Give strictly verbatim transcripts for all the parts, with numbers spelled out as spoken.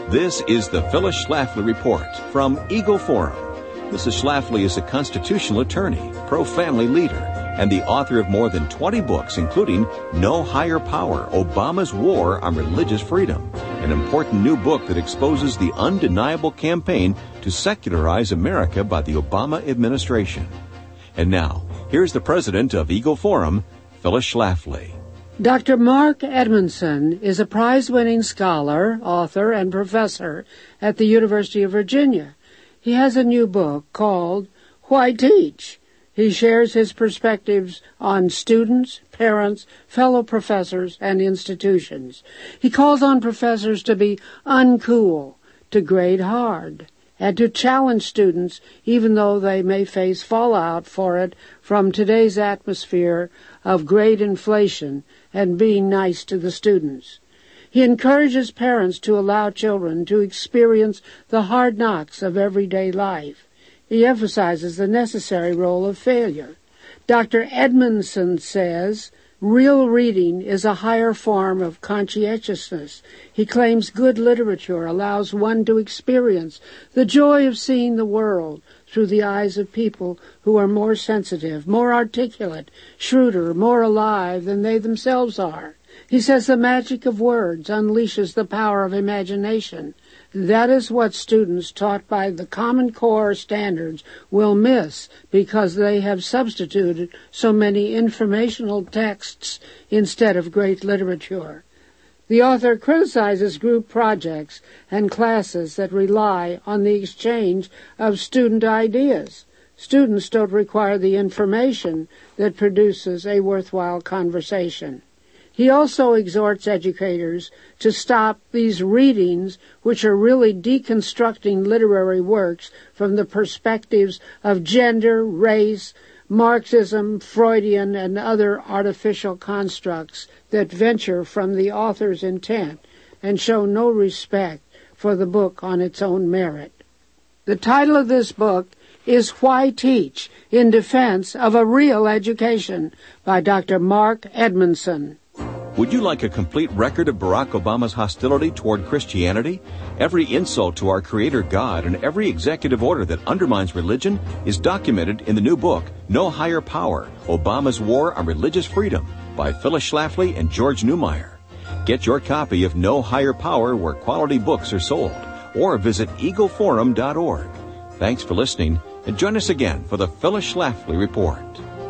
This is the Phyllis Schlafly Report from Eagle Forum. Missus Schlafly is a constitutional attorney, pro-family leader, and the author of more than twenty books, including No Higher Power, Obama's War on Religious Freedom, an important new book that exposes the undeniable campaign to secularize America by the Obama administration. And now, here's the president of Eagle Forum, Phyllis Schlafly. Doctor Mark Edmondson is a prize-winning scholar, author, and professor at the University of Virginia. He has a new book called Why Teach? He shares his perspectives on students, parents, fellow professors, and institutions. He calls on professors to be uncool, to grade hard, and to challenge students even though they may face fallout for it from today's atmosphere of grade inflation and being nice to the students. He encourages parents to allow children to experience the hard knocks of everyday life. He emphasizes the necessary role of failure. Doctor Edmondson says, real reading is a higher form of conscientiousness. He claims good literature allows one to experience the joy of seeing the world through the eyes of people who are more sensitive, more articulate, shrewder, more alive than they themselves are. He says the magic of words unleashes the power of imagination. That is what students taught by the Common Core standards will miss because they have substituted so many informational texts instead of great literature. The author criticizes group projects and classes that rely on the exchange of student ideas. Students don't require the information that produces a worthwhile conversation. He also exhorts educators to stop these readings, which are really deconstructing literary works from the perspectives of gender, race, Marxism, Freudian, and other artificial constructs that venture from the author's intent and show no respect for the book on its own merit. The title of this book is Why Teach? In Defense of a Real Education by Doctor Mark Edmondson. Would you like a complete record of Barack Obama's hostility toward Christianity? Every insult to our Creator God and every executive order that undermines religion is documented in the new book, No Higher Power, Obama's War on Religious Freedom by Phyllis Schlafly and George Newmeyer. Get your copy of No Higher Power where quality books are sold, or visit eagle forum dot org. Thanks for listening, and join us again for the Phyllis Schlafly Report.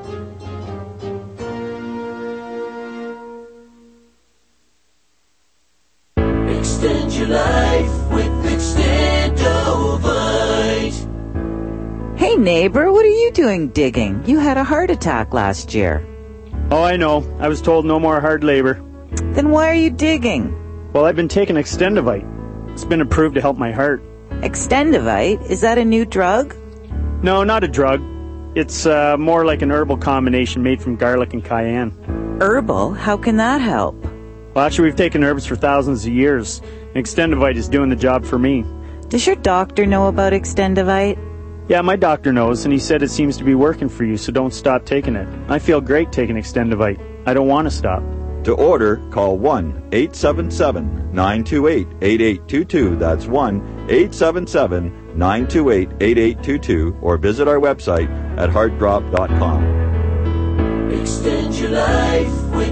Extend your life with Extendovite. Hey neighbor, what are you doing digging? You had a heart attack last year. Oh, I know. I was told no more hard labor. Then why are you digging? Well, I've been taking Extendovite. It's been approved to help my heart. Extendovite? Is that a new drug? No, not a drug. It's uh, more like an herbal combination made from garlic and cayenne. Herbal? How can that help? Well, actually, we've taken herbs for thousands of years. And Extendovite is doing the job for me. Does your doctor know about Extendovite? Yeah, my doctor knows, and he said it seems to be working for you, so don't stop taking it. I feel great taking Extendovite. I don't want to stop. To order, call one eight seven seven, nine two eight, eight eight two two. That's one eight seven seven, nine two eight, eight eight two two, or visit our website at heart drop dot com. Extend your life with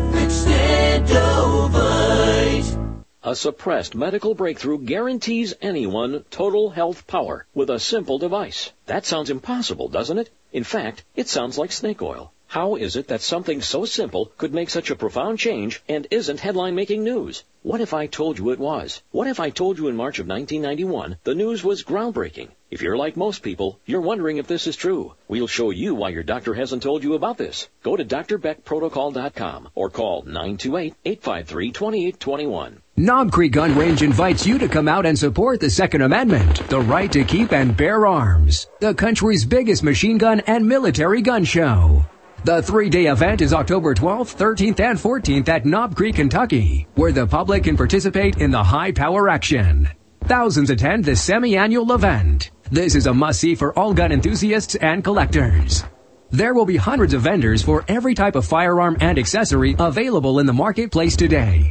Extendovite. A suppressed medical breakthrough guarantees anyone total health power with a simple device. That sounds impossible, doesn't it? In fact, it sounds like snake oil. How is it that something so simple could make such a profound change and isn't headline-making news? What if I told you it was? What if I told you in March of nineteen ninety-one the news was groundbreaking? If you're like most people, you're wondering if this is true. We'll show you why your doctor hasn't told you about this. Go to d r beck protocol dot com or call nine two eight, eight five three, two eight two one. Knob Creek Gun Range invites you to come out and support the Second Amendment, the right to keep and bear arms, the country's biggest machine gun and military gun show. The three-day event is October twelfth, thirteenth, and fourteenth at Knob Creek, Kentucky, where the public can participate in the high-power action. Thousands attend the semi-annual event. This is a must-see for all gun enthusiasts and collectors. There will be hundreds of vendors for every type of firearm and accessory available in the marketplace today.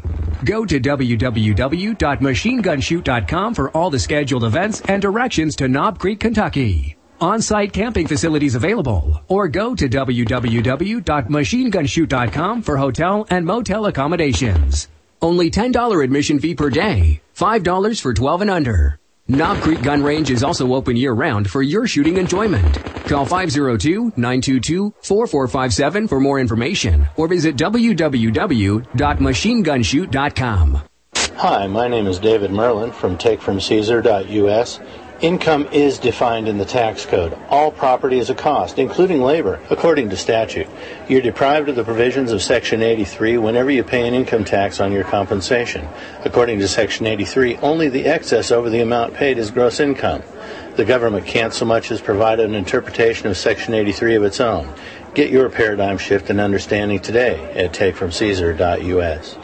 Go to w w w dot machine gun shoot dot com for all the scheduled events and directions to Knob Creek, Kentucky. On-site camping facilities available, or go to w w w dot machine gun shoot dot com for hotel and motel accommodations. Only ten dollars admission fee per day, five dollars for twelve and under. Knob Creek Gun Range is also open year-round for your shooting enjoyment. Call five oh two, nine two two, four four five seven for more information, or visit w w w dot machine gun shoot dot com. Hi, my name is David Merlin from take from caesar dot u s. Income is defined in the tax code. All property is a cost, including labor, according to statute. You're deprived of the provisions of Section eighty-three whenever you pay an income tax on your compensation. According to Section eighty-three, only the excess over the amount paid is gross income. The government can't so much as provide an interpretation of Section eighty-three of its own. Get your paradigm shift and understanding today at take from caesar dot u s.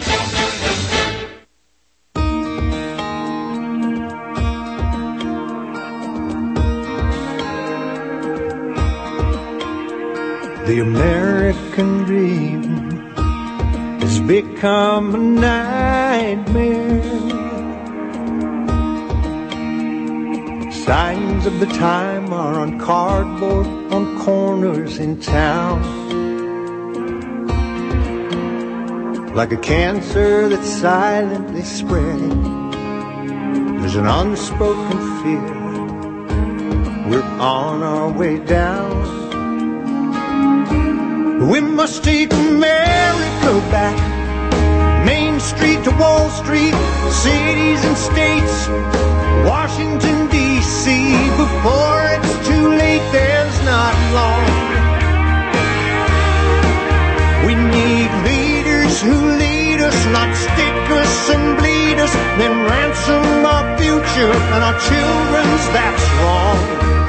The American dream has become a nightmare. Signs of the time are on cardboard on corners in town. Like a cancer that's silently spreading, there's an unspoken fear we're on our way down. We must take America back, Main Street to Wall Street, cities and states, Washington, D C Before it's too late, there's not long. We need leaders who lead us, not stick us and bleed us, then ransom our future and our children's, that's wrong.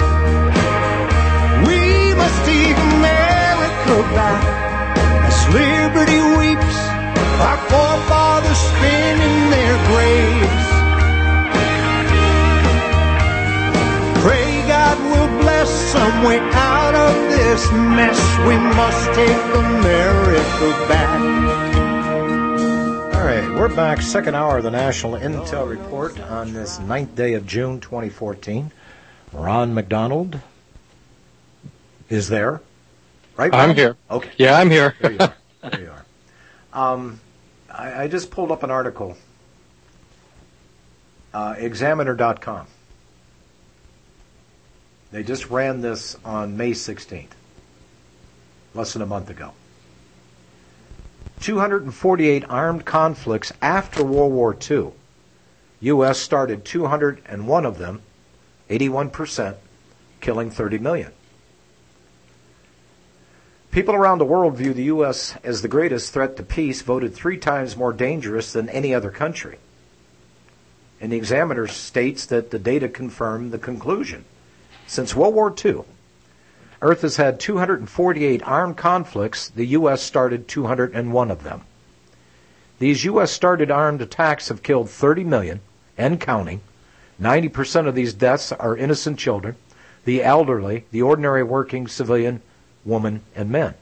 We must take America back as liberty weeps, our forefathers spin in their graves. Pray God will bless some way out of this mess. We must take America back. All right, we're back. Second hour of the National Intel Report on this ninth day of June twenty fourteen. Ron McDonald is there. Right, I'm here. Okay. Yeah, I'm here. There you are. There you are. Um, I, I just pulled up an article. Uh, examiner dot com. They just ran this on May sixteenth, less than a month ago. two hundred forty-eight armed conflicts after World War Two. U S started two hundred one of them, eighty-one percent, killing thirty million. People around the world view the U S as the greatest threat to peace, voted three times more dangerous than any other country. And the Examiner states that the data confirm the conclusion. Since World War Two, Earth has had two hundred forty-eight armed conflicts. The U S started two hundred one of them. These U S-started armed attacks have killed thirty million, and counting. ninety percent of these deaths are innocent children, the elderly, the ordinary working civilian, women, and men.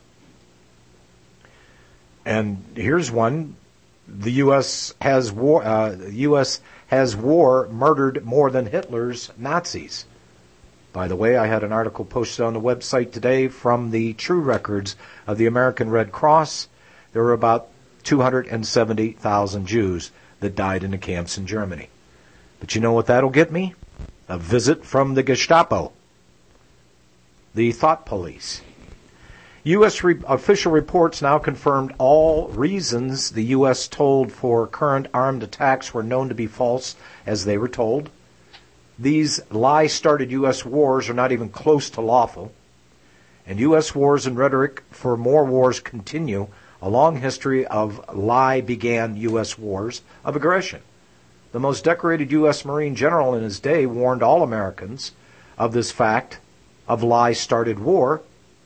And here's one. The U S has war. Uh, the U S has war murdered more than Hitler's Nazis. By the way, I had an article posted on the website today from the true records of the American Red Cross. There were about two hundred seventy thousand Jews that died in the camps in Germany. But you know what that'll get me? A visit from the Gestapo, the thought police. U S re- official reports now confirmed all reasons the U S told for current armed attacks were known to be false, as they were told. These lie-started U S wars are not even close to lawful. And U S wars and rhetoric for more wars continue a long history of lie-began U S wars of aggression. The most decorated U S Marine general in his day warned all Americans of this fact of lie-started war.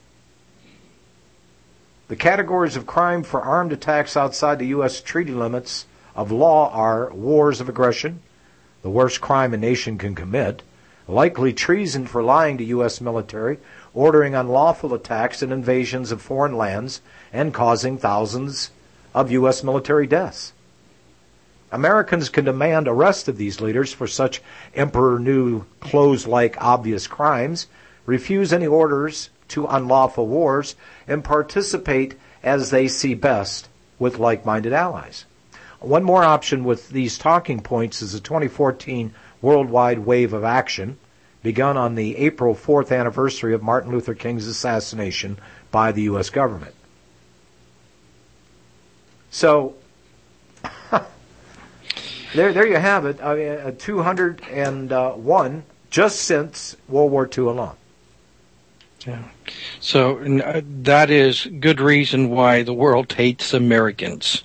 The categories of crime for armed attacks outside the U S treaty limits of law are wars of aggression, the worst crime a nation can commit, likely treason for lying to U S military, ordering unlawful attacks and invasions of foreign lands, and causing thousands of U S military deaths. Americans can demand arrest of these leaders for such emperor new clothes-like obvious crimes, refuse any orders to unlawful wars, and participate as they see best with like-minded allies. One more option with these talking points is the twenty fourteen worldwide wave of action, begun on the April fourth anniversary of Martin Luther King's assassination by the U S government. So, there, there you have it, I mean, two hundred one just since World War Two alone. Yeah. So uh, that is good reason why the world hates Americans.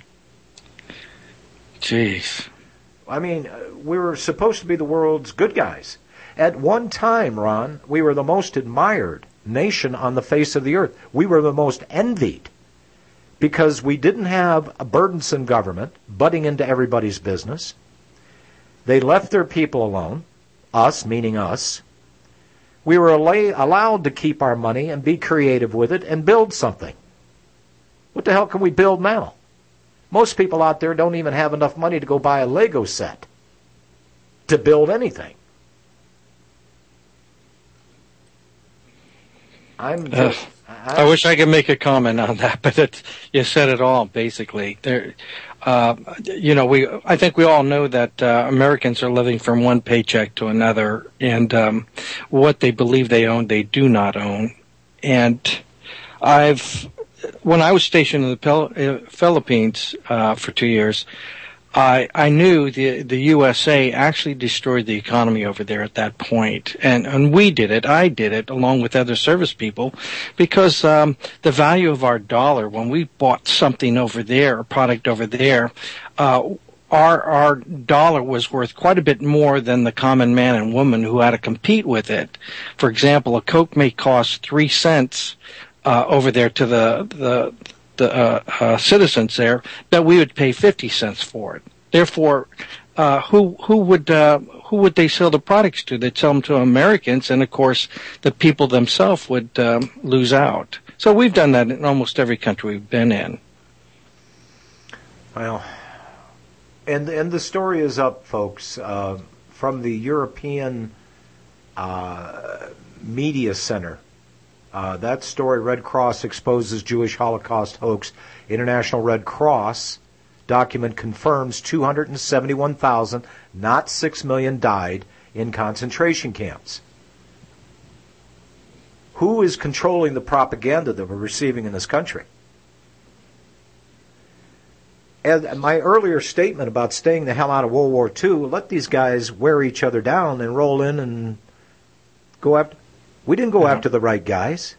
Jeez. I mean, we were supposed to be the world's good guys. At one time, Ron, we were the most admired nation on the face of the earth. We were the most envied because we didn't have a burdensome government butting into everybody's business. They left their people alone, us, meaning us. We were allowed to keep our money and be creative with it and build something. What the hell can we build now? Most people out there don't even have enough money to go buy a Lego set to build anything. I'm just, uh, I, I wish I could make a comment on that, but it, you said it all, basically. There, uh, you know, we, I think we all know that uh, Americans are living from one paycheck to another, and um, what they believe they own, they do not own. And I've, when I was stationed in the Pel- uh, Philippines uh, for two years, I, I knew the the U S A actually destroyed the economy over there at that point, and and we did it. I did it along with other service people, because um, the value of our dollar when we bought something over there, a product over there, uh, our our dollar was worth quite a bit more than the common man and woman who had to compete with it. For example, a Coke may cost three cents uh, over there to the the. the uh, uh, citizens there, that we would pay fifty cents for it. Therefore, uh, who who would uh, who would they sell the products to? They'd sell them to Americans, and of course, the people themselves would um, lose out. So we've done that in almost every country we've been in. Well, and and the story is up, folks, uh, from the European uh, Media Center. Uh, that story, Red Cross exposes Jewish Holocaust hoax. International Red Cross document confirms two hundred seventy-one thousand, not six million, died in concentration camps. Who is controlling the propaganda that we're receiving in this country? And my earlier statement about staying the hell out of World War Two, let these guys wear each other down and roll in and go after... We didn't go uh-huh. after the right guys.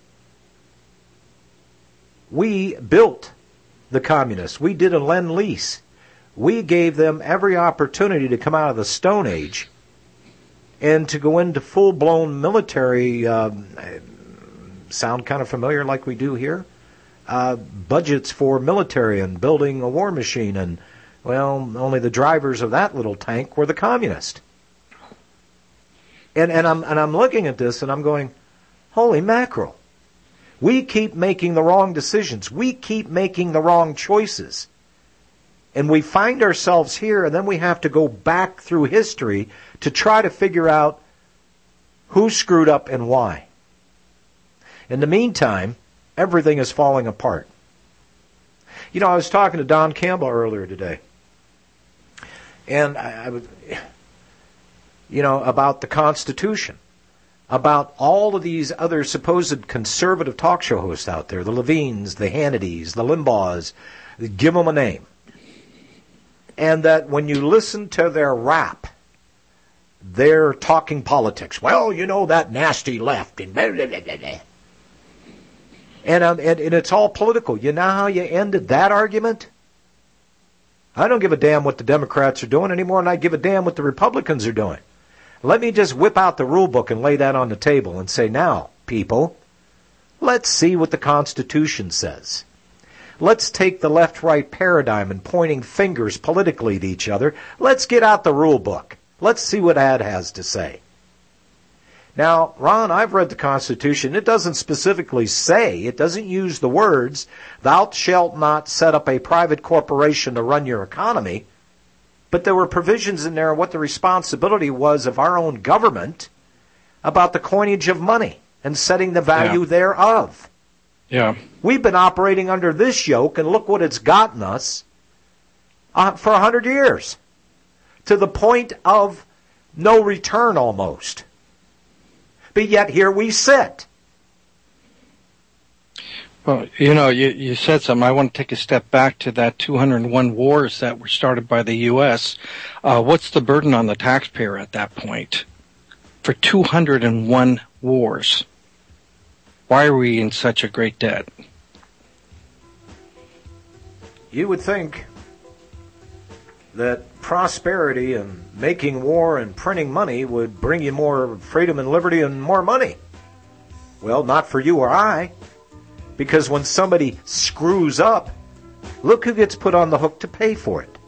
We built the communists. We did a lend-lease. We gave them every opportunity to come out of the Stone Age and to go into full-blown military, uh, sound kind of familiar like we do here, uh, budgets for military and building a war machine. And, well, only the drivers of that little tank were the communists. And, and I'm and I'm looking at this and I'm going, holy mackerel. We keep making the wrong decisions. We keep making the wrong choices. And we find ourselves here, and then we have to go back through history to try to figure out who screwed up and why. In the meantime, everything is falling apart. You know, I was talking to Don Campbell earlier today. And I, I was... you know, about the Constitution, about all of these other supposed conservative talk show hosts out there, the Levines, the Hannitys, the Limbaughs, give them a name. And that when you listen to their rap, they're talking politics. Well, you know, that nasty left. And blah, blah, blah, blah. And, um, and, and it's all political. You know how you ended that argument? I don't give a damn what the Democrats are doing anymore, and I give a damn what the Republicans are doing. Let me just whip out the rule book and lay that on the table and say, now, people, let's see what the Constitution says. Let's take the left-right paradigm and pointing fingers politically at each other. Let's get out the rule book. Let's see what Ad has to say. Now, Ron, I've read the Constitution. It doesn't specifically say, it doesn't use the words, thou shalt not set up a private corporation to run your economy. But there were provisions in there what the responsibility was of our own government about the coinage of money and setting the value yeah. thereof. Yeah. We've been operating under this yoke, and look what it's gotten us uh, for a hundred years, to the point of no return almost. But yet here we sit. Well, you know, you, you said something. I want to take a step back to that two hundred one wars that were started by the U S Uh, what's the burden on the taxpayer at that point? For two hundred one wars. Why are we in such a great debt? You would think that prosperity and making war and printing money would bring you more freedom and liberty and more money. Well, not for you or I. Because when somebody screws up, look who gets put on the hook to pay for it.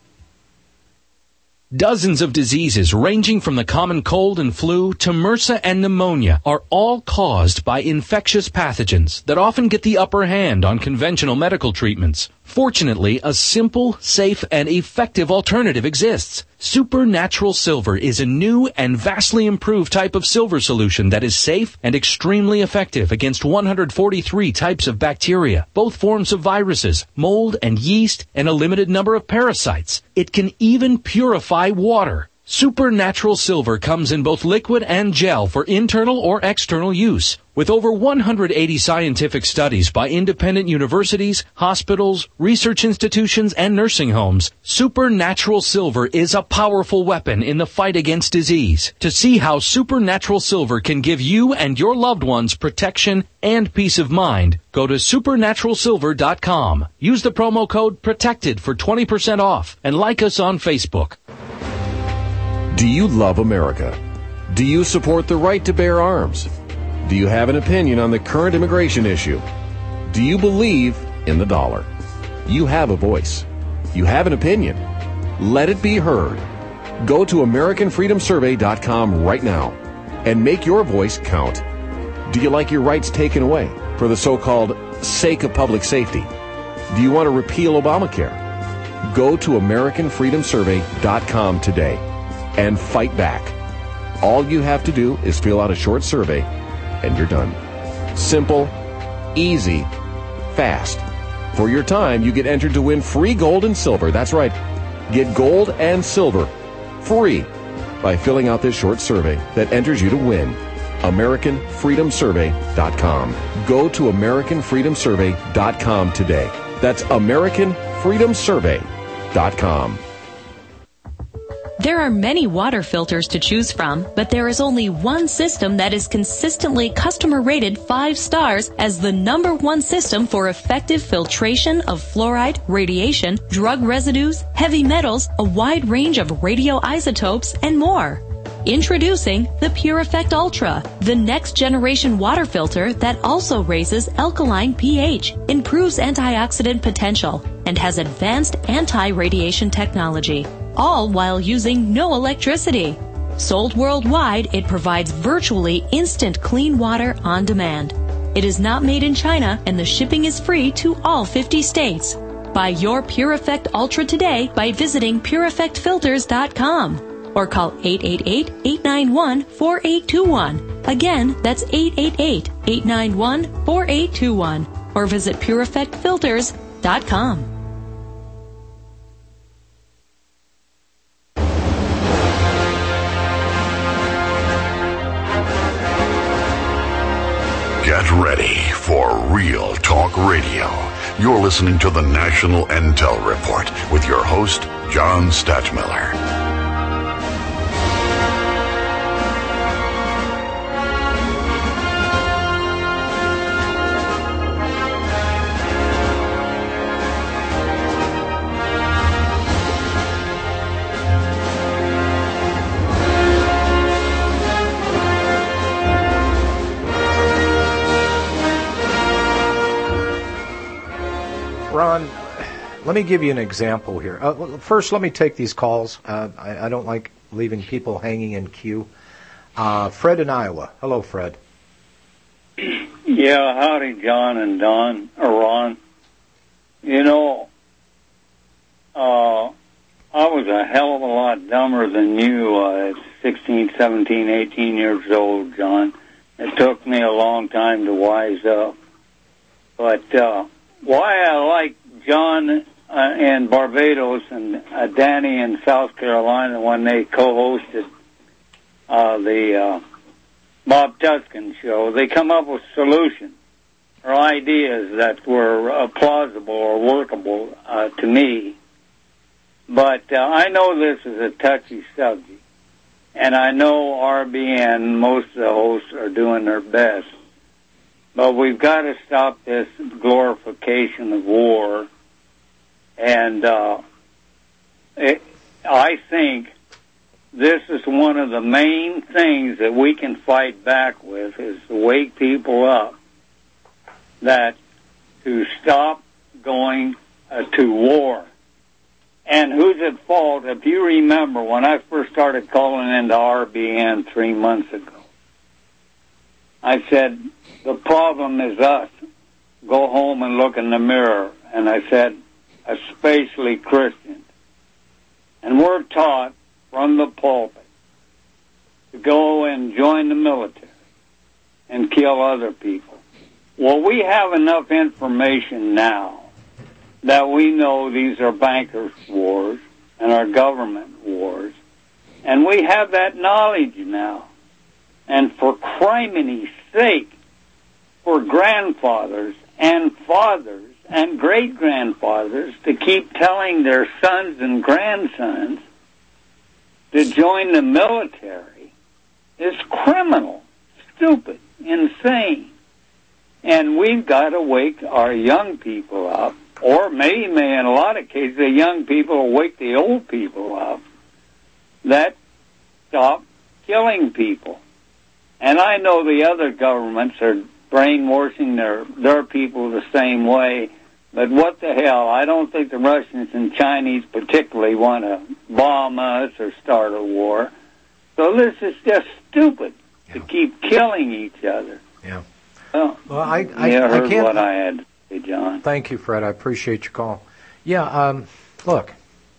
Dozens of diseases ranging from the common cold and flu to MRSA and pneumonia are all caused by infectious pathogens that often get the upper hand on conventional medical treatments. Fortunately, a simple, safe, and effective alternative exists. Supernatural Silver is a new and vastly improved type of silver solution that is safe and extremely effective against one hundred forty-three types of bacteria, both forms of viruses, mold and yeast, and a limited number of parasites. It can even purify water. Supernatural Silver comes in both liquid and gel for internal or external use. With over one hundred eighty scientific studies by independent universities, hospitals, research institutions, and nursing homes, Supernatural Silver is a powerful weapon in the fight against disease. To see how Supernatural Silver can give you and your loved ones protection and peace of mind, go to supernatural silver dot com. Use the promo code PROTECTED for twenty percent off and like us on Facebook. Do you love America? Do you support the right to bear arms? Do you have an opinion on the current immigration issue? Do you believe in the dollar? You have a voice. You have an opinion. Let it be heard. Go to American Freedom Survey dot com right now and make your voice count. Do you like your rights taken away for the so-called sake of public safety? Do you want to repeal Obamacare? Go to American Freedom Survey dot com today and fight back. All you have to do is fill out a short survey and you're done. Simple, easy, fast. For your time, you get entered to win free gold and silver. That's right. Get gold and silver free by filling out this short survey that enters you to win. American Freedom Survey dot com. Go to American Freedom Survey dot com today. That's American Freedom Survey dot com. There are many water filters to choose from, but there is only one system that is consistently customer rated five stars as the number one system for effective filtration of fluoride, radiation, drug residues, heavy metals, a wide range of radioisotopes, and more. Introducing the Pure Effect Ultra, the next generation water filter that also raises alkaline pH, improves antioxidant potential, and has advanced anti-radiation technology, all while using no electricity. Sold worldwide, it provides virtually instant clean water on demand. It is not made in China, and the shipping is free to all fifty states. Buy your Pure Effect Ultra today by visiting pure effect filters dot com or call eight eight eight, eight nine one, four eight two one. Again, that's eight eight eight, eight nine one, four eight two one or visit pure effect filters dot com. Get ready for Real Talk Radio. You're listening to the National Intel Report with your host, John Stachmiller. Ron, let me give you an example here. Uh, first, let me take these calls. Uh, I, I don't like leaving people hanging in queue. Uh, Fred in Iowa. Hello, Fred. Yeah, howdy, John and Don, or Ron. You know, uh, I was a hell of a lot dumber than you uh, at sixteen, seventeen, eighteen years old, John. It took me a long time to wise up. But uh, why I like John uh, in Barbados and uh, Danny in South Carolina when they co-hosted uh, the uh, Bob Tuskin show, they come up with solutions or ideas that were uh, plausible or workable uh, to me. But uh, I know this is a touchy subject, and I know R B N, most of the hosts are doing their best. But we've got to stop this glorification of war. And uh, it, I think this is one of the main things that we can fight back with, is to wake people up that to stop going uh, to war. And who's at fault? If you remember, when I first started calling into R B N three months ago, I said, the problem is us. Go home and look in the mirror. And I said, especially Christians. And we're taught from the pulpit to go and join the military and kill other people. Well, we have enough information now that we know these are bankers' wars and our government wars. And we have that knowledge now. And for criminy sake, for grandfathers and fathers and great-grandfathers to keep telling their sons and grandsons to join the military is criminal, stupid, insane. And we've got to wake our young people up, or maybe in a lot of cases the young people will wake the old people up, that stop killing people. And I know the other governments are brainwashing their, their people the same way, but what the hell, I don't think the Russians and Chinese particularly want to bomb us or start a war. So this is just stupid yeah. to keep killing each other. Yeah. Well, well I, I, you heard I can't, what I had to say, John. Thank you, Fred. I appreciate your call. Yeah, um, look,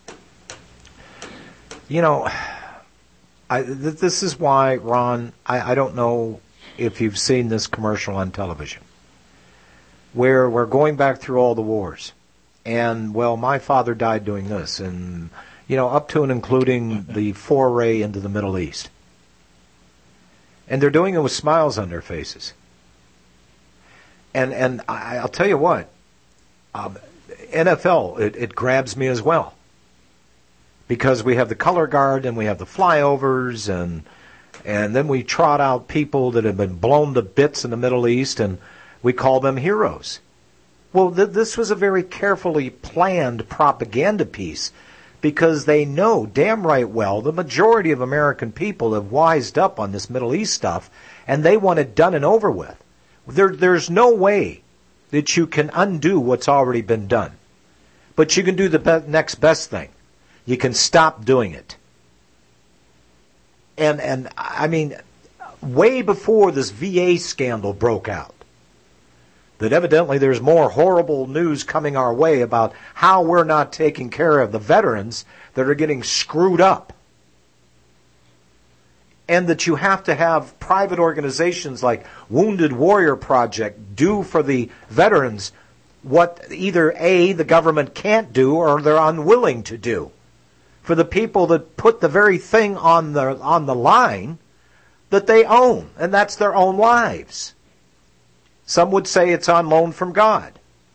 you know, I, th- this is why, Ron, I, I don't know if you've seen this commercial on television, where we're going back through all the wars. And, well, my father died doing this, and, you know, up to and including the foray into the Middle East. And they're doing it with smiles on their faces. And and I, I'll tell you what, um, N F L, it, it grabs me as well. Because we have the color guard and we have the flyovers, and and then we trot out people that have been blown to bits in the Middle East, and we call them heroes. Well, th- this was a very carefully planned propaganda piece, because they know damn right well the majority of American people have wised up on this Middle East stuff, and they want it done and over with. There, there's no way that you can undo what's already been done. But you can do the be- next best thing. You can stop doing it. And, and I mean, way before this V A scandal broke out, that evidently there's more horrible news coming our way about how we're not taking care of the veterans that are getting screwed up. And that you have to have private organizations like Wounded Warrior Project do for the veterans what either A, the government can't do, or they're unwilling to do. For the people that put the very thing on the on the line that they own, and that's their own lives. Some would say it's on loan from God.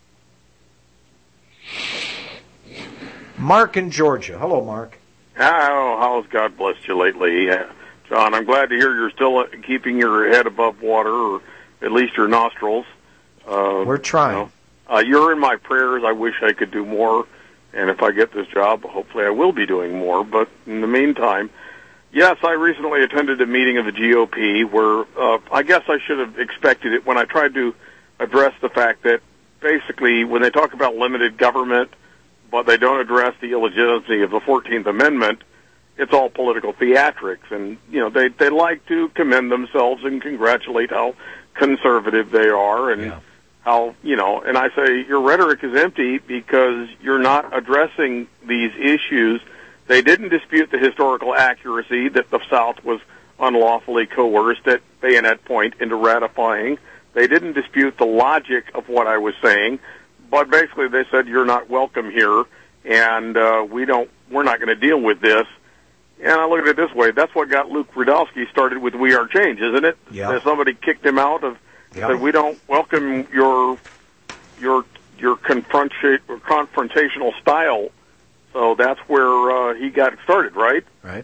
Mark in Georgia. Hello, Mark. How, how's God blessed you lately? Uh, John, I'm glad to hear you're still keeping your head above water, or at least your nostrils. Uh, We're trying. You know, uh, you're in my prayers. I wish I could do more, and if I get this job, hopefully I will be doing more. But in the meantime, yes, I recently attended a meeting of the G O P where uh, I guess I should have expected it when I tried to address the fact that basically when they talk about limited government, but they don't address the illegitimacy of the fourteenth Amendment, it's all political theatrics. And, you know, they, they like to commend themselves and congratulate how conservative they are and yeah. how, you know, and I say your rhetoric is empty because you're not addressing these issues They didn't dispute the historical accuracy that the South was unlawfully coerced at bayonet point into ratifying. They didn't dispute the logic of what I was saying, but basically they said, you're not welcome here, and uh, we don't, we're not going to deal with this. And I look at it this way, that's what got Luke Rudolsky started with We Are Change, isn't it? Yeah. That somebody kicked him out of, yeah. said, we don't welcome your your your confronta- confrontational style. So that's where uh, he got started, right? Right.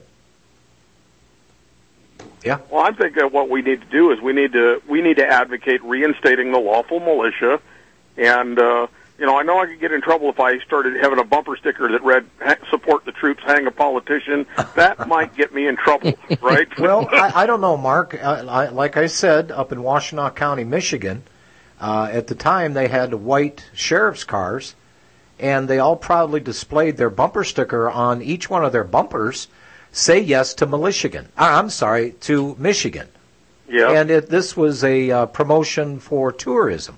Yeah. Well, I think that what we need to do is we need to we need to advocate reinstating the lawful militia, and uh, you know, I know I could get in trouble if I started having a bumper sticker that read "Support the troops, hang a politician." That might get me in trouble, right? Well, I, I don't know, Mark. Uh, I, like I said, up in Washtenaw County, Michigan, uh, at the time they had white sheriff's cars, and they all proudly displayed their bumper sticker on each one of their bumpers. Say yes to Michigan. I'm sorry, to Michigan. Yeah. And it, this was a uh, promotion for tourism.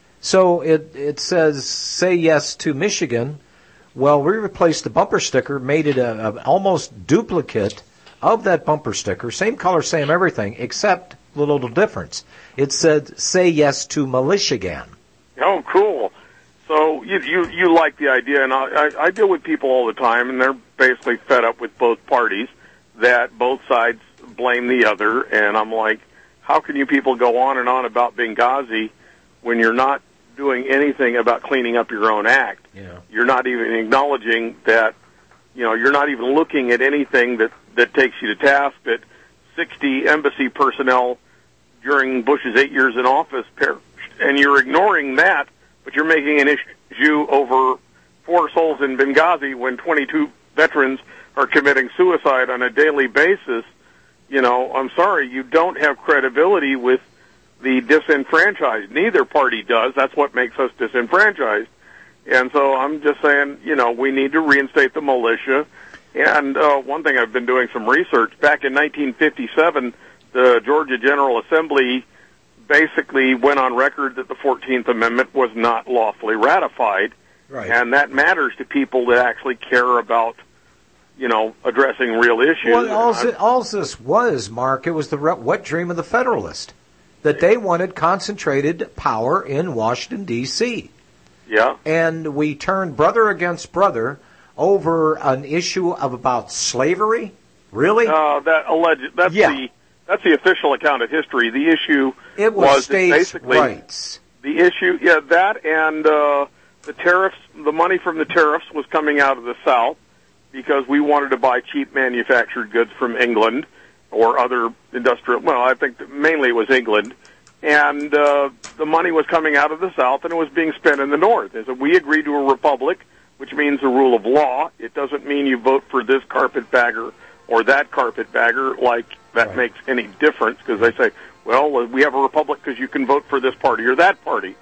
So it it says, say yes to Michigan. Well, we replaced the bumper sticker, made it a, a almost duplicate of that bumper sticker. Same color, same everything, except a little difference. It said, say yes to Michigan. Oh, cool. So you you you like the idea, and I, I, I deal with people all the time, and they're basically fed up with both parties, that both sides blame the other, and I'm like, how can you people go on and on about Benghazi when you're not doing anything about cleaning up your own act? Yeah. You're not even acknowledging that, you know, you're not even looking at anything that, that takes you to task, that sixty embassy personnel during Bush's eight years in office perished, and you're ignoring that. But you're making an issue over four souls in Benghazi when twenty-two veterans are committing suicide on a daily basis. You know, I'm sorry, you don't have credibility with the disenfranchised. Neither party does. That's what makes us disenfranchised. And so I'm just saying, you know, we need to reinstate the militia. And uh, one thing I've been doing some research, back in nineteen fifty-seven, the Georgia General Assembly basically went on record that the fourteenth Amendment was not lawfully ratified. Right. And that matters to people that actually care about, you know, addressing real issues. Well, all, this, all this was, Mark, it was the wet dream of the Federalist, that they wanted concentrated power in Washington, D C Yeah. And we turned brother against brother over an issue of about slavery? Really? Uh, that alleged, that's yeah. the... That's the official account of history. The issue it was, was states' basically rights. The issue, yeah, that and uh, the tariffs. The money from the tariffs was coming out of the South because we wanted to buy cheap manufactured goods from England or other industrial. Well, I think that mainly it was England, and uh, the money was coming out of the South and it was being spent in the North. And so we agreed to a republic, which means the rule of law. It doesn't mean you vote for this carpetbagger or that carpetbagger, like that right. makes any difference, because they say, well, we have a republic because you can vote for this party or that party.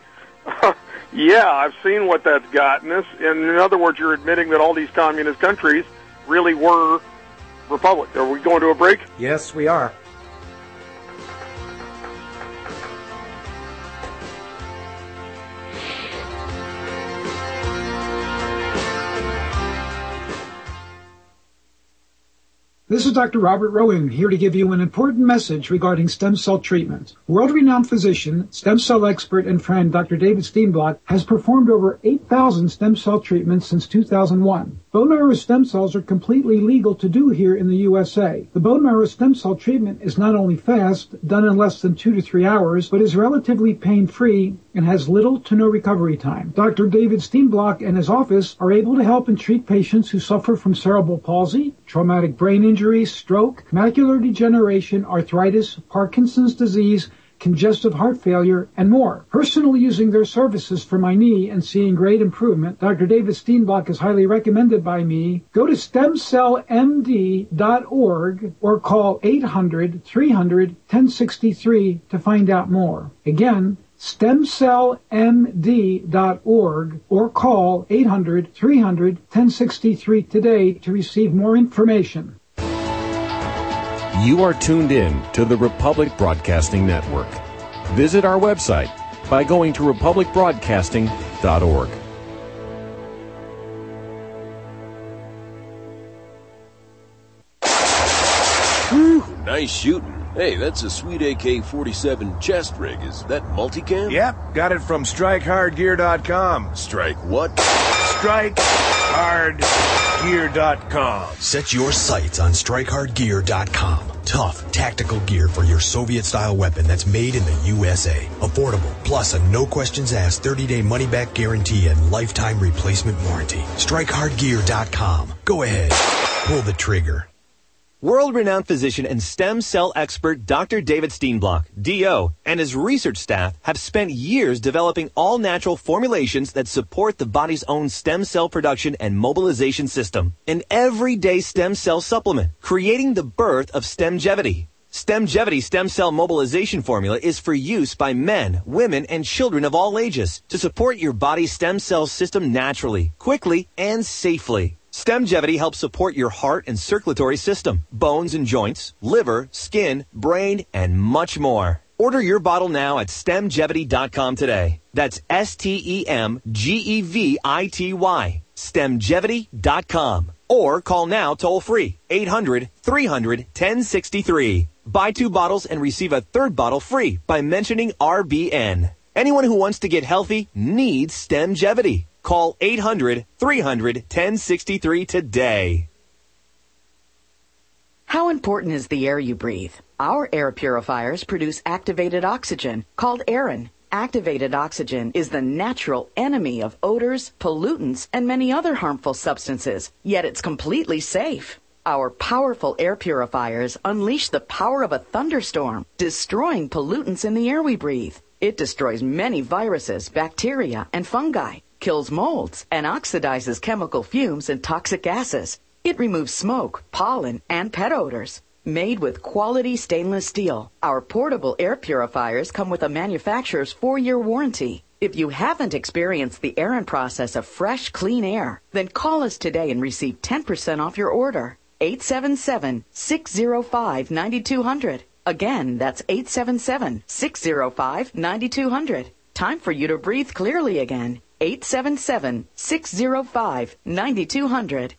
Yeah, I've seen what that's gotten us. And in other words, you're admitting that all these communist countries really were republics. Are we going to a break? Yes, we are. This is Doctor Robert Rowan, here to give you an important message regarding stem cell treatment. World-renowned physician, stem cell expert, and friend Doctor David Steenblock has performed over eight thousand stem cell treatments since two thousand one. Bone marrow stem cells are completely legal to do here in the U S A. The bone marrow stem cell treatment is not only fast, done in less than two to three hours, but is relatively pain-free and has little to no recovery time. Doctor David Steenblock and his office are able to help and treat patients who suffer from cerebral palsy, traumatic brain injury, stroke, macular degeneration, arthritis, Parkinson's disease, congestive heart failure, and more. Personally using their services for my knee and seeing great improvement, Doctor David Steenblock is highly recommended by me. Go to stem cell m d dot org or call eight hundred, three hundred, ten sixty-three to find out more. Again, stem cell m d dot org or call eight hundred, three hundred, ten sixty-three today to receive more information. You are tuned in to the Republic Broadcasting Network. Visit our website by going to republic broadcasting dot org. Nice shooting. Hey, that's a sweet A K forty-seven chest rig. Is that multicam? Yep, got it from strike hard gear dot com. Strike what? strike hard gear dot com. Set your sights on strike hard gear dot com. Tough, tactical gear for your Soviet-style weapon that's made in the U S A. Affordable, plus a no-questions-asked thirty-day money-back guarantee and lifetime replacement warranty. strike hard gear dot com. Go ahead. Pull the trigger. World-renowned physician and stem cell expert Doctor David Steenblock, D O, and his research staff have spent years developing all-natural formulations that support the body's own stem cell production and mobilization system. An everyday stem cell supplement, creating the birth of Stemgevity. Stemgevity stem cell mobilization formula is for use by men, women, and children of all ages to support your body's stem cell system naturally, quickly, and safely. Stemgevity helps support your heart and circulatory system, bones and joints, liver, skin, brain, and much more. Order your bottle now at stemgevity dot com today. That's S T E M G E V I T Y. stemgevity dot com. Or call now toll-free, eight hundred, three hundred, ten sixty-three. Buy two bottles and receive a third bottle free by mentioning R B N. Anyone who wants to get healthy needs Stemgevity. Call eight hundred, three hundred, ten sixty-three today. How important is the air you breathe? Our air purifiers produce activated oxygen, called Aerin. Activated oxygen is the natural enemy of odors, pollutants, and many other harmful substances, yet it's completely safe. Our powerful air purifiers unleash the power of a thunderstorm, destroying pollutants in the air we breathe. It destroys many viruses, bacteria, and fungi, kills molds, and oxidizes chemical fumes and toxic gases. It removes smoke, pollen, and pet odors. Made with quality stainless steel, our portable air purifiers come with a manufacturer's four-year warranty. If you haven't experienced the Aerin process of fresh, clean air, then call us today and receive ten percent off your order. eight seven seven, six zero five, nine two zero zero. Again, that's eight seven seven, six zero five, nine two zero zero. Time for you to breathe clearly again. eight seven seven, six zero five, nine two zero zero.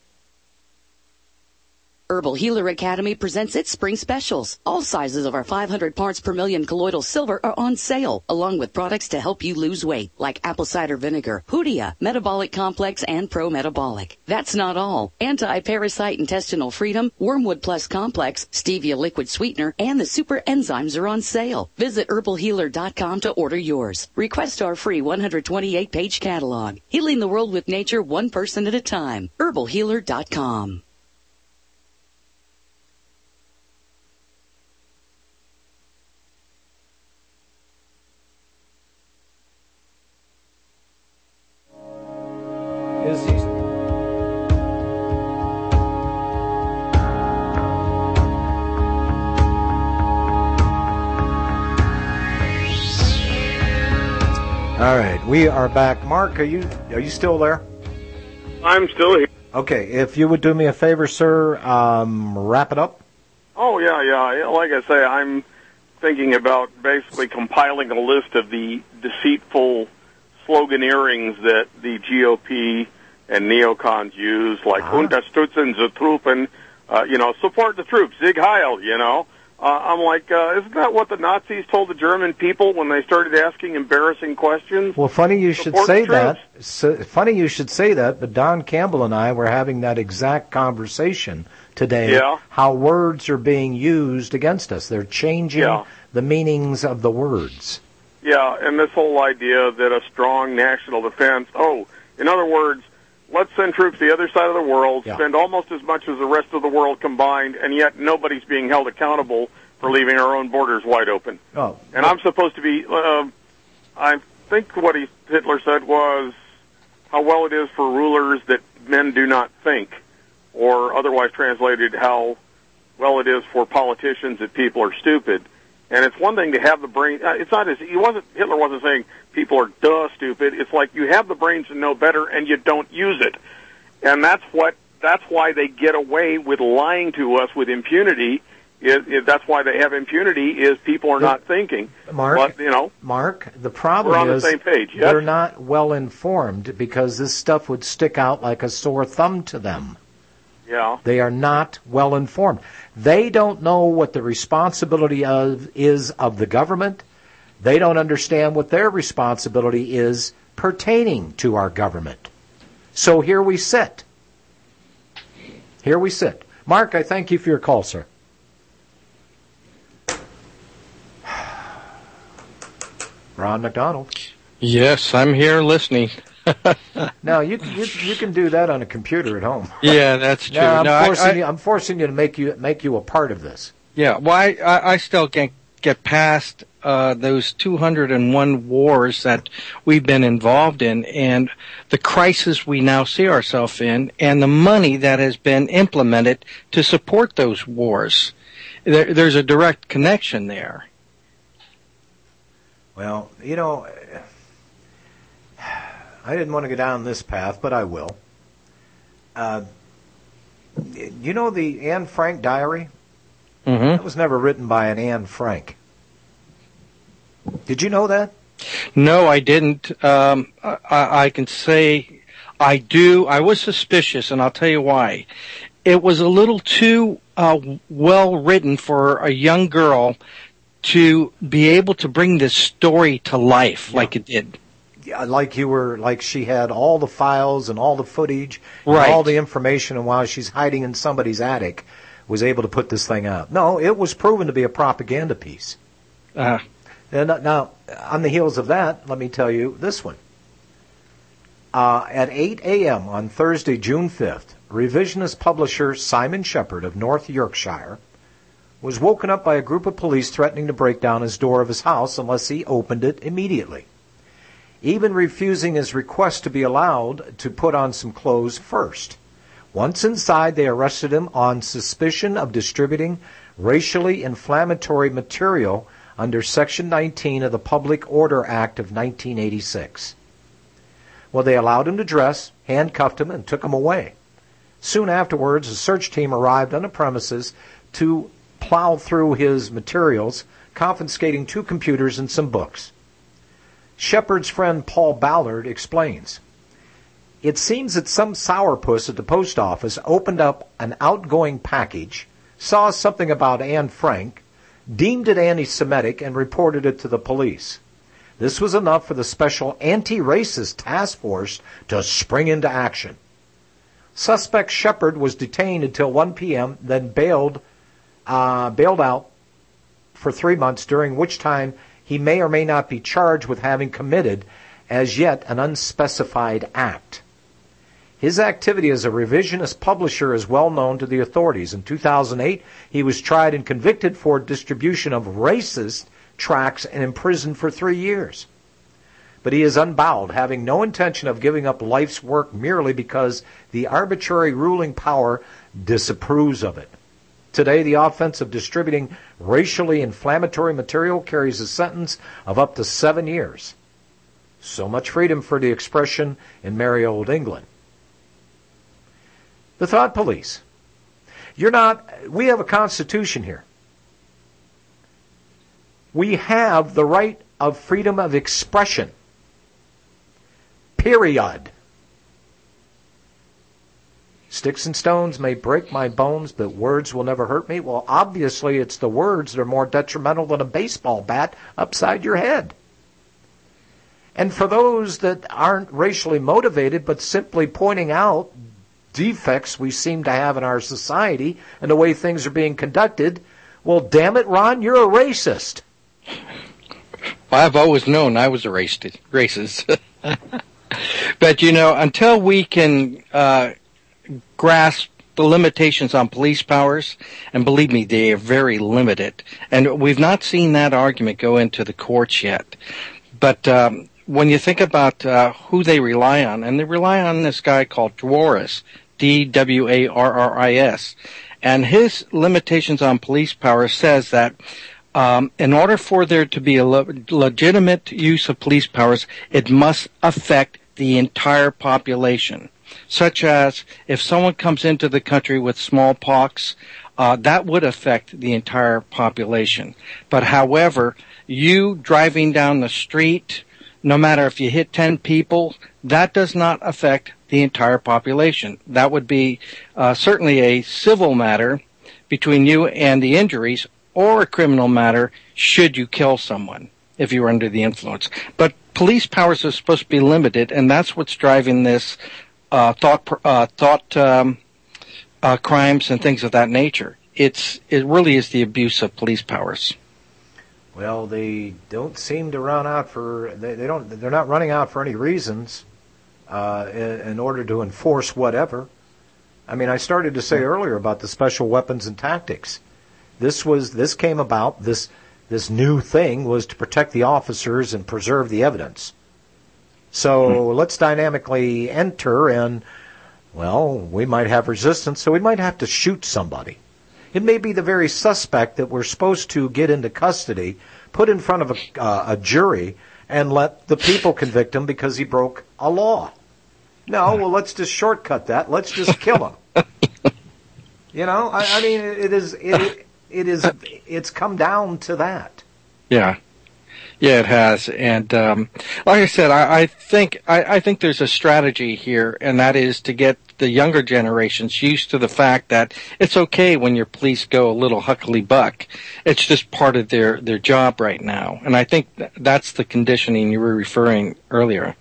Herbal Healer Academy presents its spring specials. All sizes of our five hundred parts per million colloidal silver are on sale, along with products to help you lose weight, like apple cider vinegar, Hoodia, Metabolic Complex, and Pro Metabolic. That's not all. Anti-Parasite Intestinal Freedom, Wormwood Plus Complex, Stevia Liquid Sweetener, and the Super Enzymes are on sale. Visit herbal healer dot com to order yours. Request our free one hundred twenty-eight page catalog. Healing the world with nature one person at a time. herbal healer dot com. Is he? All right, we are back. Mark, are you are you still there? I'm still here. Okay, if you would do me a favor, sir, um, wrap it up. Oh, yeah, yeah. Like I say, I'm thinking about basically compiling a list of the deceitful sloganeerings that the G O P and neocons use, like Ah. Unterstützen the Truppen, uh, you know, support the troops, Sieg Heil, you know. Uh, I'm like, uh, isn't that what the Nazis told the German people when they started asking embarrassing questions? Well, funny you should Support say the troops. that. So, funny you should say that, but Don Campbell and I were having that exact conversation today. Yeah. How words are being used against us. They're changing Yeah. the meanings of the words. Yeah, and this whole idea that a strong national defense, oh, in other words, let's send troops to the other side of the world, Yeah. spend almost as much as the rest of the world combined, and yet nobody's being held accountable for leaving our own borders wide open. Oh, And I'm supposed to be, uh, I think what he, Hitler said was how well it is for rulers that men do not think, or otherwise translated, how well it is for politicians that people are stupid. And it's one thing to have the brain. Uh, it's not as he wasn't. Hitler wasn't saying people are duh stupid. It's like you have the brains to know better and you don't use it, and that's what. That's why they get away with lying to us with impunity. Is, is that's why they have impunity. Is people are not thinking. Mark, but, you know, Mark, the problem we're on is the same page. Yes? they're not well informed because this stuff would stick out like a sore thumb to them. Yeah. They are not well informed. They don't know what the responsibility of is of the government. They don't understand what their responsibility is pertaining to our government. So here we sit. Here we sit. Mark, I thank you for your call, sir. Ron McDonald. Yes, I'm here listening. Now you, you you can do that on a computer at home. Yeah, that's true. No, I'm, no, forcing I, I, you, I'm forcing you to make you make you a part of this. Yeah, well, I, I, I still can't get past uh, those two hundred one wars that we've been involved in, and the crisis we now see ourselves in, and the money that has been implemented to support those wars. There, there's a direct connection there. Well, you know, I didn't want to go down this path, but I will. Uh, you know the Anne Frank diary? Mm-hmm. That was never written by an Anne Frank. Did you know that? No, I didn't. Um, I, I can say I do. I was suspicious, and I'll tell you why. It was a little too uh, well written for a young girl to be able to bring this story to life, yeah, like it did. Yeah, like you were, like she had all the files and all the footage, right, and all the information, and while she's hiding in somebody's attic, was able to put this thing out. No, it was proven to be a propaganda piece. Uh, and now, on the heels of that, let me tell you this one. Uh, at eight a.m. on Thursday, June fifth, revisionist publisher Simon Shepard of North Yorkshire was woken up by a group of police threatening to break down his door of his house unless he opened it immediately, even refusing his request to be allowed to put on some clothes first. Once inside, they arrested him on suspicion of distributing racially inflammatory material under Section nineteen of the Public Order Act of nineteen eighty-six. Well, they allowed him to dress, handcuffed him, and took him away. Soon afterwards, a search team arrived on the premises to plow through his materials, confiscating two computers and some books. Shepard's friend Paul Ballard explains, "It seems that some sourpuss at the post office opened up an outgoing package, saw something about Anne Frank, deemed it anti-Semitic, and reported it to the police. This was enough for the special anti-racist task force to spring into action. Suspect Shepard was detained until one p.m., then bailed Uh, bailed out for three months, during which time he may or may not be charged with having committed as yet an unspecified act. His activity as a revisionist publisher is well known to the authorities. In two thousand eight, he was tried and convicted for distribution of racist tracts and imprisoned for three years. But he is unbowed, having no intention of giving up life's work merely because the arbitrary ruling power disapproves of it. Today, the offense of distributing racially inflammatory material carries a sentence of up to seven years. So much freedom for the expression in merry old England." The Thought Police. You're not, we have a constitution here. We have the right of freedom of expression. Period. Sticks and stones may break my bones, but words will never hurt me. Well, obviously, it's the words that are more detrimental than a baseball bat upside your head. And for those that aren't racially motivated, but simply pointing out defects we seem to have in our society and the way things are being conducted, well, damn it, Ron, you're a racist. Well, I've always known I was a racist. racist. But, you know, until we can uh, grasp the limitations on police powers, and believe me, they are very limited, and we've not seen that argument go into the courts yet. But um, when you think about uh, who they rely on, and they rely on this guy called Dwarris, D W A R R I S, and his limitations on police powers says that um, in order for there to be a le- legitimate use of police powers, it must affect the entire population. Such as if someone comes into the country with smallpox, uh, that would affect the entire population. But however, you driving down the street, no matter if you hit ten people, that does not affect the entire population. That would be uh, certainly a civil matter between you and the injuries, or a criminal matter should you kill someone if you were under the influence. But police powers are supposed to be limited, and that's what's driving this uh, thought uh, thought um, uh, crimes and things of that nature. It's it really is the abuse of police powers. Well, they don't seem to run out for they, they don't they're not running out for any reasons uh, in, in order to enforce whatever. I mean, I started to say earlier about the special weapons and tactics. This was this came about this this new thing was to protect the officers and preserve the evidence. So mm-hmm. let's dynamically enter, and well, we might have resistance, so we might have to shoot somebody. It may be the very suspect that we're supposed to get into custody, put in front of a, uh, a jury, and let the people convict him because he broke a law. No, well, let's just shortcut that. Let's just kill him. You know, I, I mean, it is, it, it is, it's come down to that. Yeah. Yeah, it has. And, um, like I said, I, I think, I, I think there's a strategy here, and that is to get the younger generations used to the fact that it's okay when your police go a little huckly buck. It's just part of their, their job right now. And I think that's the conditioning you were referring earlier.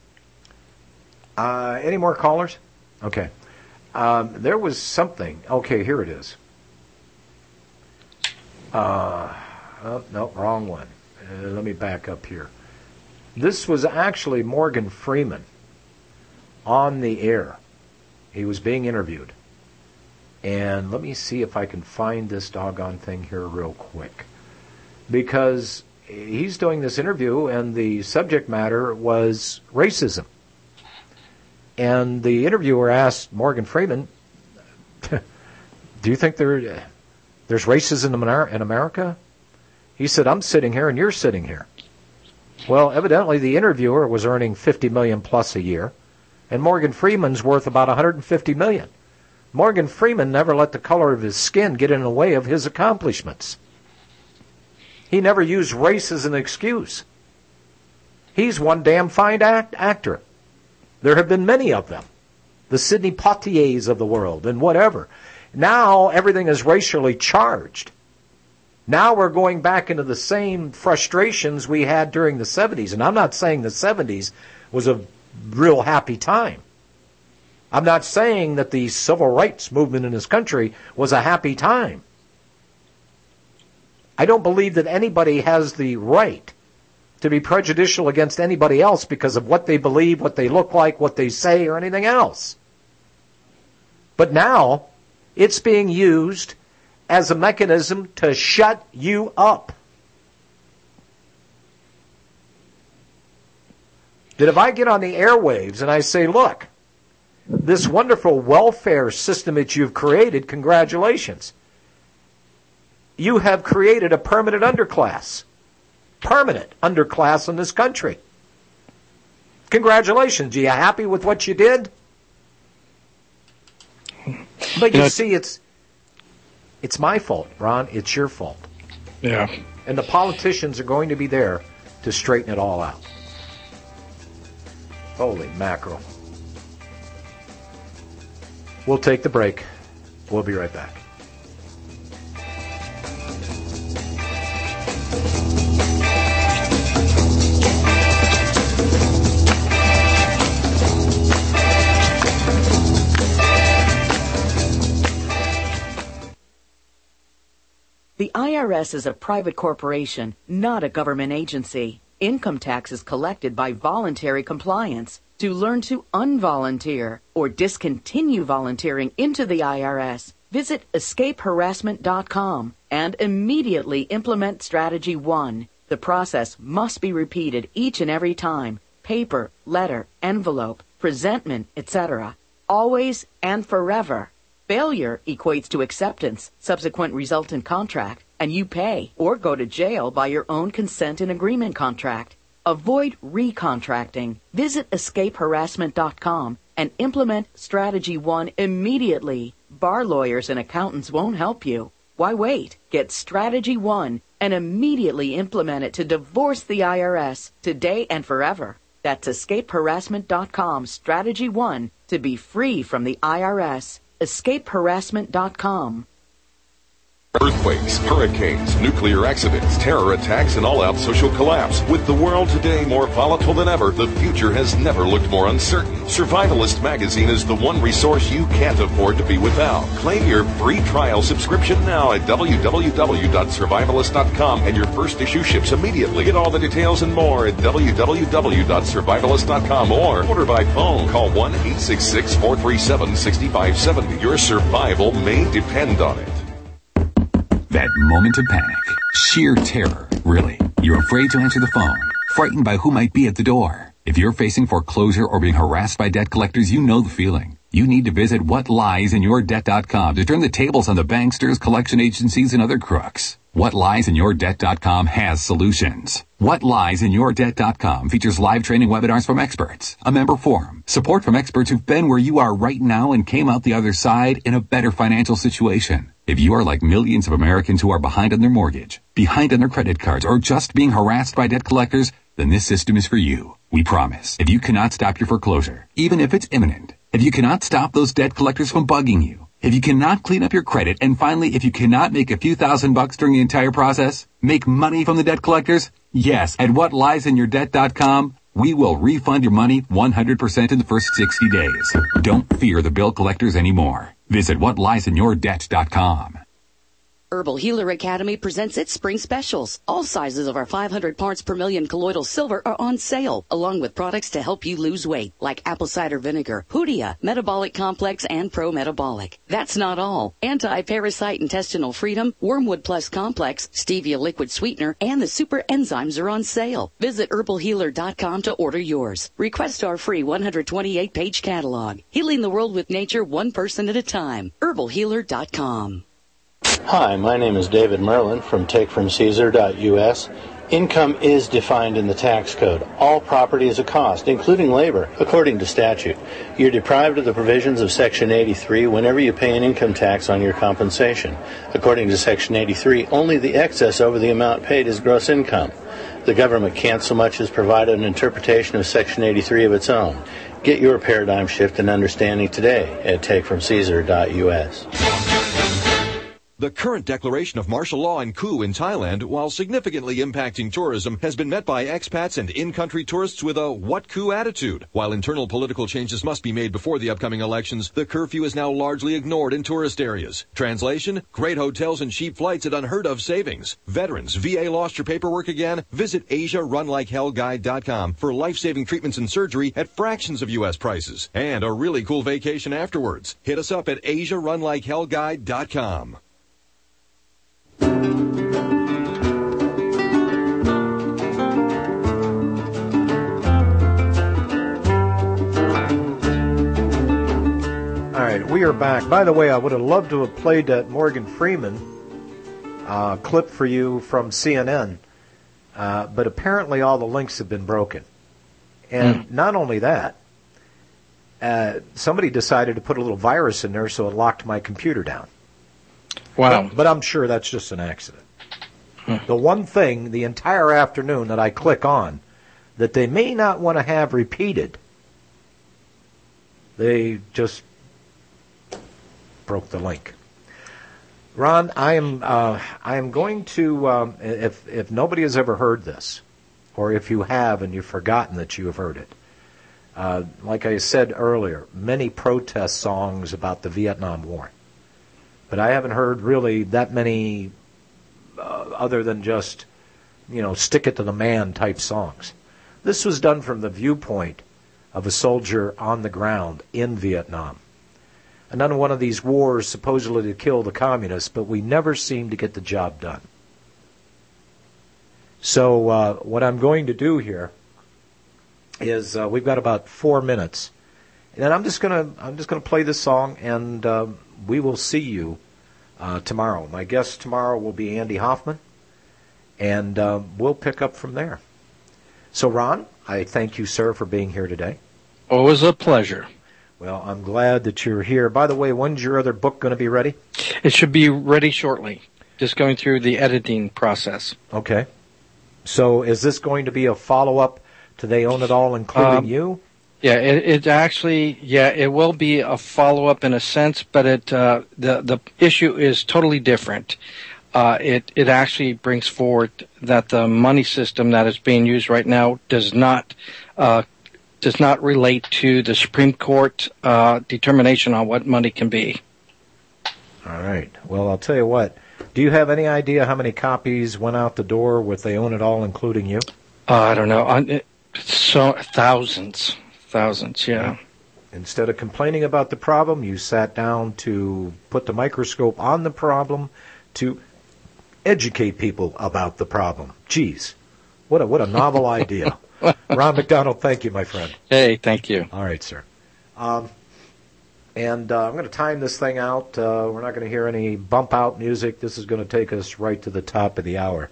Uh, any more callers? Okay. Um, there was something. Okay, here it is. Uh, oh, no, wrong one. Uh, let me back up here. This was actually Morgan Freeman on the air. He was being interviewed. And let me see if I can find this doggone thing here real quick. Because he's doing this interview, and the subject matter was racism. And the interviewer asked Morgan Freeman, do you think there, there's racism in America? He said, I'm sitting here and you're sitting here. Well, evidently the interviewer was earning fifty million dollars plus a year, and Morgan Freeman's worth about one hundred fifty million dollars. Morgan Freeman never let the color of his skin get in the way of his accomplishments. He never used race as an excuse. He's one damn fine act- actor. There have been many of them. The Sidney Poitiers of the world and whatever. Now everything is racially charged. Now we're going back into the same frustrations we had during the seventies. And I'm not saying the seventies was a real happy time. I'm not saying that the civil rights movement in this country was a happy time. I don't believe that anybody has the right to be prejudicial against anybody else because of what they believe, what they look like, what they say, or anything else. But now, it's being used as a mechanism to shut you up. That if I get on the airwaves and I say, look, this wonderful welfare system that you've created, congratulations. You have created a permanent underclass. Permanent underclass in this country. Congratulations. Are you happy with what you did? But you, you know, see, it's it's my fault, Ron. It's your fault. Yeah. And the politicians are going to be there to straighten it all out. Holy mackerel. We'll take the break. We'll be right back. The I R S is a private corporation, not a government agency. Income tax is collected by voluntary compliance. To learn to unvolunteer or discontinue volunteering into the I R S, visit escape harassment dot com and immediately implement Strategy one. The process must be repeated each and every time. Paper, letter, envelope, presentment, et cetera. Always and forever. Failure equates to acceptance, subsequent resultant contract, and you pay or go to jail by your own consent and agreement contract. Avoid recontracting. Visit escape harassment dot com and implement Strategy one immediately. Bar lawyers and accountants won't help you. Why wait? Get Strategy one and immediately implement it to divorce the I R S today and forever. That's escape harassment dot com, Strategy one, To be free from the I R S, escape harassment dot com. Earthquakes, hurricanes, nuclear accidents, terror attacks, and all-out social collapse. With the world today more volatile than ever, the future has never looked more uncertain. Survivalist Magazine is the one resource you can't afford to be without. Claim your free trial subscription now at w w w dot survivalist dot com, and your first issue ships immediately. Get all the details and more at w w w dot survivalist dot com or order by phone. Call one eight six six, four three seven, six five seven zero. Your survival may depend on it. That moment of panic. Sheer terror, really. You're afraid to answer the phone. Frightened by who might be at the door. If you're facing foreclosure or being harassed by debt collectors, you know the feeling. You need to visit what lies in your debt dot com to turn the tables on the banksters, collection agencies, and other crooks. what lies in your debt dot com has solutions. what lies in your debt dot com features live training webinars from experts, a member forum, support from experts who've been where you are right now and came out the other side in a better financial situation. If you are like millions of Americans who are behind on their mortgage, behind on their credit cards, or just being harassed by debt collectors, then this system is for you. We promise. If you cannot stop your foreclosure, even if it's imminent, if you cannot stop those debt collectors from bugging you, if you cannot clean up your credit, and finally, if you cannot make a few thousand bucks during the entire process, make money from the debt collectors, yes, at what lies in your debt dot com, we will refund your money one hundred percent in the first sixty days. Don't fear the bill collectors anymore. Visit what lies in your debt dot com. Herbal Healer Academy presents its spring specials. All sizes of our five hundred parts per million colloidal silver are on sale, along with products to help you lose weight, like apple cider vinegar, Hoodia, Metabolic Complex, and Pro Metabolic. That's not all. Anti-Parasite Intestinal Freedom, Wormwood Plus Complex, Stevia Liquid Sweetener, and the Super Enzymes are on sale. Visit herbal healer dot com to order yours. Request our free one hundred twenty-eight page catalog. Healing the world with nature one person at a time. herbal healer dot com. Hi, my name is David Merlin from take from caesar dot u s. Income is defined in the tax code. All property is a cost, including labor, according to statute. You're deprived of the provisions of Section eighty-three whenever you pay an income tax on your compensation. According to Section eighty-three, only the excess over the amount paid is gross income. The government can't so much as provide an interpretation of Section eighty-three of its own. Get your paradigm shift and understanding today at take from caesar dot u s. The current declaration of martial law and coup in Thailand, while significantly impacting tourism, has been met by expats and in-country tourists with a what coup attitude. While internal political changes must be made before the upcoming elections, the curfew is now largely ignored in tourist areas. Translation: great hotels and cheap flights at unheard of savings. Veterans, V A lost your paperwork again? Visit asia run like hell guide dot com for life-saving treatments and surgery at fractions of U S prices. And a really cool vacation afterwards. Hit us up at asia run like hell guide dot com. All right, we are back. By the way, I would have loved to have played that Morgan Freeman uh, clip for you from C N N, uh, but apparently all the links have been broken. And mm. not only that, uh, somebody decided to put a little virus in there so it locked my computer down. Wow. But, but I'm sure that's just an accident. Hmm. The one thing the entire afternoon that I click on that they may not want to have repeated, they just broke the link. Ron, I am uh, I am going to, um, if if nobody has ever heard this, or if you have and you've forgotten that you have heard it, uh, like I said earlier, many protest songs about the Vietnam War. But I haven't heard really that many uh, other than just, you know, stick it to the man type songs. This was done from the viewpoint of a soldier on the ground in Vietnam. Another one of these wars supposedly to kill the communists, but we never seem to get the job done. So uh, what I'm going to do here is uh, we've got about four minutes, and I'm just gonna I'm just gonna play this song, and uh, we will see you uh, tomorrow. My guest tomorrow will be Andy Hoffman, and uh, we'll pick up from there. So, Ron, I thank you, sir, for being here today. Always a pleasure. Well, I'm glad that you're here. By the way, when's your other book going to be ready? It should be ready shortly. Just going through the editing process. Okay. So is this going to be a follow-up to They Own It All, including um, you? Yeah, it, it actually, yeah, it will be a follow-up in a sense, but it uh, the the issue is totally different. Uh, it it actually brings forward that the money system that is being used right now does not uh, does not relate to the Supreme Court uh, determination on what money can be. All right. Well, I'll tell you what. Do you have any idea how many copies went out the door with They Own It All, including you? Uh, I don't know. I, so thousands. Thousands, yeah. Instead of complaining about the problem, you sat down to put the microscope on the problem to educate people about the problem. Geez, what a what a novel idea. Ron McDonald, thank you, my friend. Hey, thank you. All right, sir. Um, and uh, I'm going to time this thing out. Uh, we're not going to hear any bump out music. This is going to take us right to the top of the hour.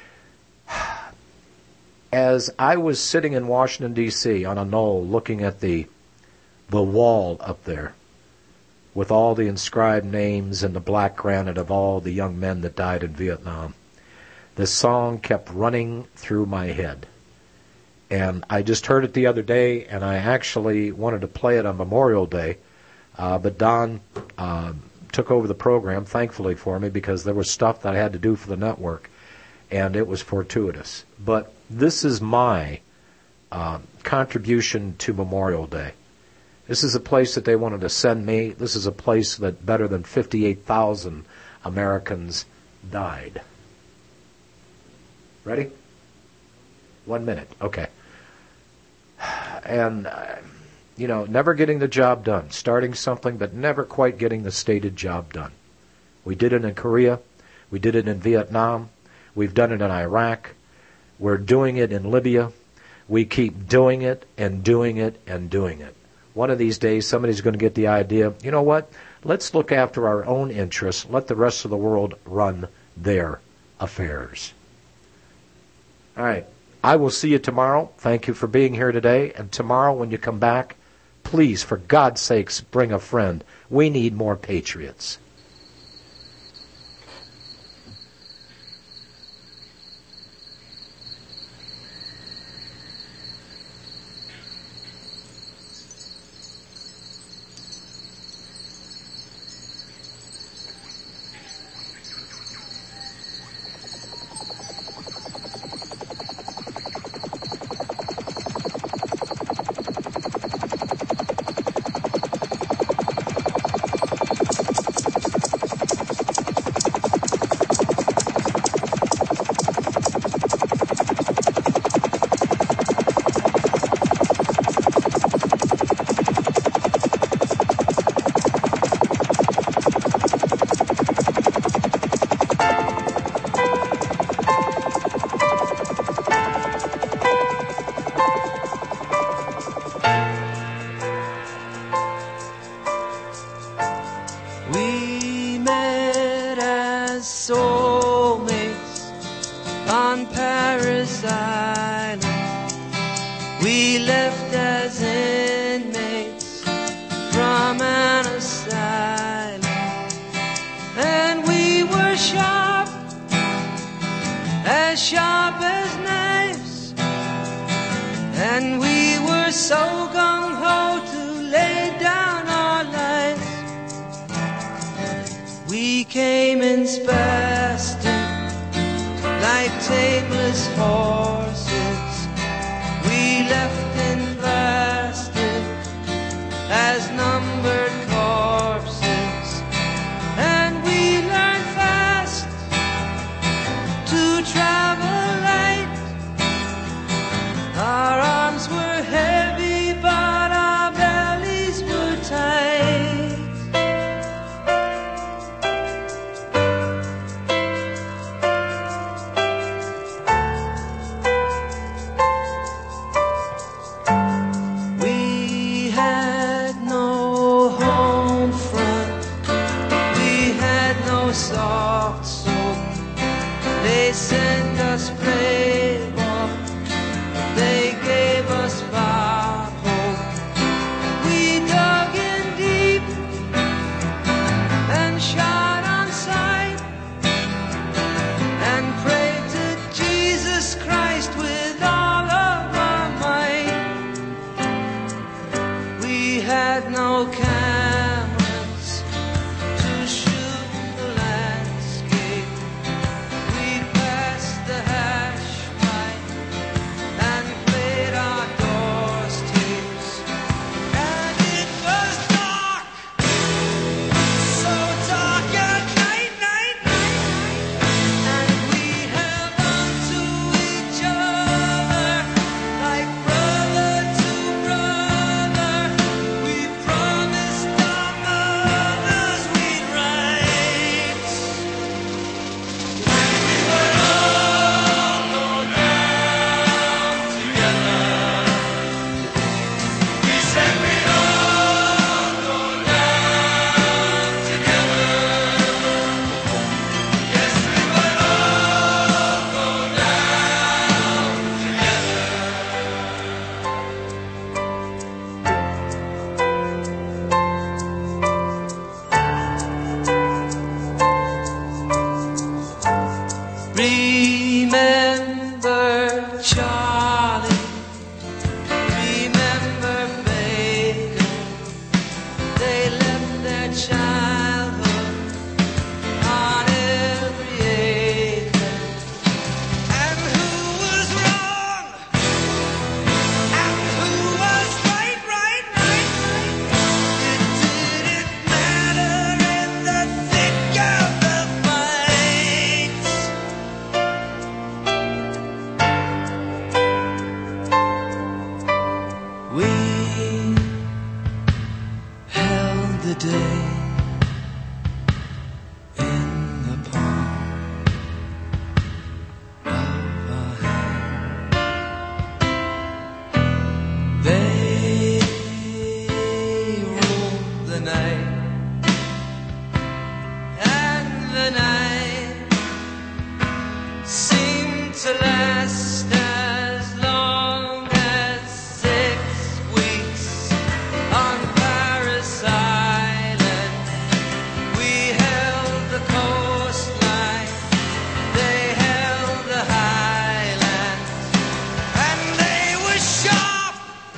As I was sitting in Washington, D C on a knoll looking at the the wall up there with all the inscribed names and the black granite of all the young men that died in Vietnam, this song kept running through my head. And I just heard it the other day, and I actually wanted to play it on Memorial Day, uh, but Don uh, took over the program, thankfully for me, because there was stuff that I had to do for the network, and it was fortuitous. But this is my uh, contribution to Memorial Day. This is a place that they wanted to send me. This is a place that better than fifty-eight thousand Americans died. Ready? One minute. Okay. And, uh, you know, never getting the job done. Starting something, but never quite getting the stated job done. We did it in Korea. We did it in Vietnam. We've done it in Iraq. We're doing it in Libya. We keep doing it and doing it and doing it. One of these days, somebody's going to get the idea, you know what? Let's look after our own interests. Let the rest of the world run their affairs. All right. I will see you tomorrow. Thank you for being here today. And tomorrow when you come back, please, for God's sakes, bring a friend. We need more patriots. Remember Charlie. Remember Baker. They left their childhood on every acre. And who was wrong? And who was right, right, right, right? It didn't matter in the thick of the fights. We held the day in the palm of our hand. They ruled the night, and the night seemed to last as long as six weeks on Paris Island. We held the coastline, they held the highlands, and they were sharp,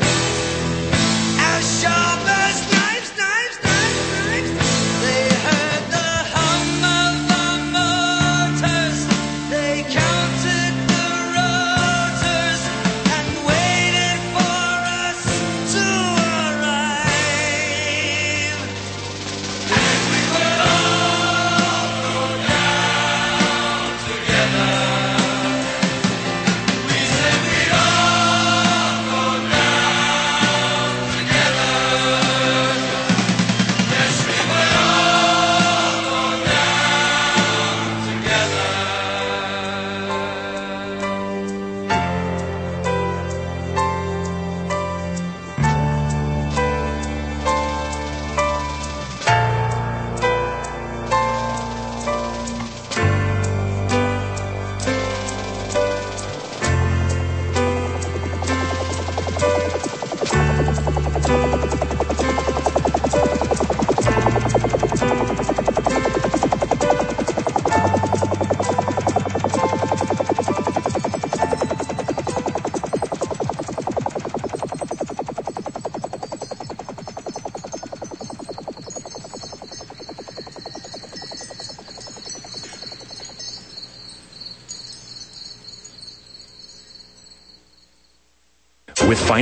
as sharp as knives, knives, knives, knives. They heard the hum of the motors, they counted the rotors, and waited for us to arrive. And we would all go down together. We said we'd all go down together. Yes, we would all go down together. With